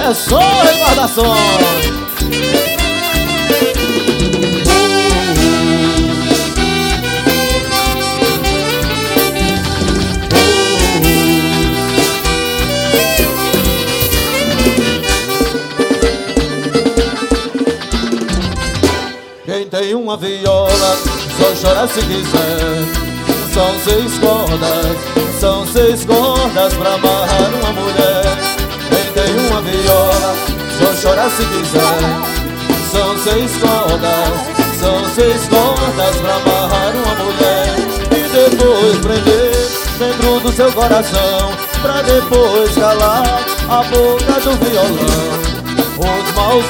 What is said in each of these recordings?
é só recordações. Quem tem uma viola, só chora se quiser. São 6 cordas, são 6 cordas pra amarrar uma mulher. Quem tem uma viola, só chora se quiser. São 6 cordas, são 6 cordas pra amarrar uma mulher. E depois prender dentro do seu coração, pra depois calar a boca do violão. Os maus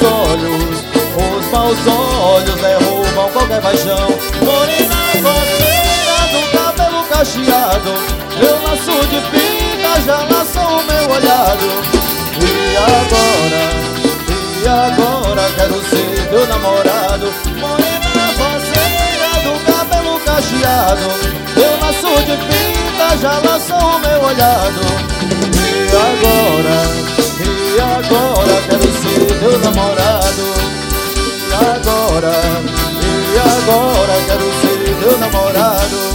olhos derrubam qualquer paixão. Morena coceira do cabelo cacheado, meu laço de fita já laçou o meu olhado. E agora quero ser teu namorado. Morena coceira do cabelo cacheado, meu laço de fita já laçou o meu olhado. E agora quero ser teu namorado. E agora quero ser teu namorado.